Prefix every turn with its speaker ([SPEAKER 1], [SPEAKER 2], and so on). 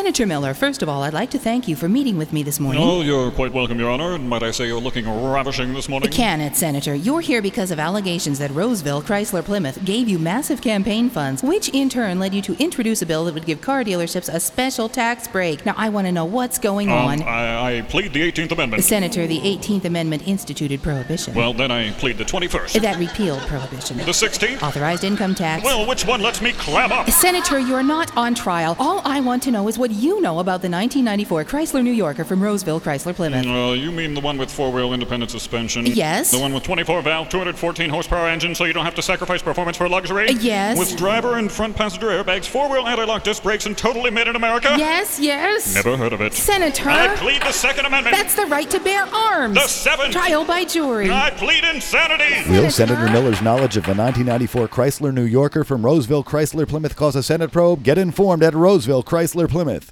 [SPEAKER 1] Senator Miller, first of all, I'd like to thank you for meeting with me this morning.
[SPEAKER 2] Oh, you're quite welcome, Your Honor. And might I say you're looking ravishing this morning?
[SPEAKER 1] Can it, Senator? You're here because of allegations that Roseville Chrysler Plymouth gave you massive campaign funds, which in turn led you to introduce a bill that would give car dealerships a special tax break. Now, I want to know what's going on.
[SPEAKER 2] I plead the 18th Amendment.
[SPEAKER 1] Senator, the 18th Amendment instituted prohibition.
[SPEAKER 2] Well, then I plead the 21st.
[SPEAKER 1] That repealed prohibition.
[SPEAKER 2] The 16th?
[SPEAKER 1] Authorized income tax.
[SPEAKER 2] Well, which one lets me clam up?
[SPEAKER 1] Senator, you're not on trial. All I want to know is what you know about the 1994 Chrysler New Yorker from Roseville Chrysler Plymouth.
[SPEAKER 2] You mean the one with four-wheel independent suspension?
[SPEAKER 1] Yes.
[SPEAKER 2] The one with 24-valve, 214-horsepower engine so you don't have to sacrifice performance for luxury?
[SPEAKER 1] Yes.
[SPEAKER 2] With driver and front passenger airbags, four-wheel anti-lock disc brakes, and totally made in America?
[SPEAKER 1] Yes, yes.
[SPEAKER 2] Never heard of it.
[SPEAKER 1] Senator.
[SPEAKER 2] I plead the Second Amendment.
[SPEAKER 1] That's the right to bear arms.
[SPEAKER 2] The 7th.
[SPEAKER 1] Trial by jury.
[SPEAKER 2] I plead insanity.
[SPEAKER 3] Will Senator Miller's knowledge of the 1994 Chrysler New Yorker from Roseville Chrysler Plymouth cause a Senate probe? Get informed at Roseville Chrysler Plymouth.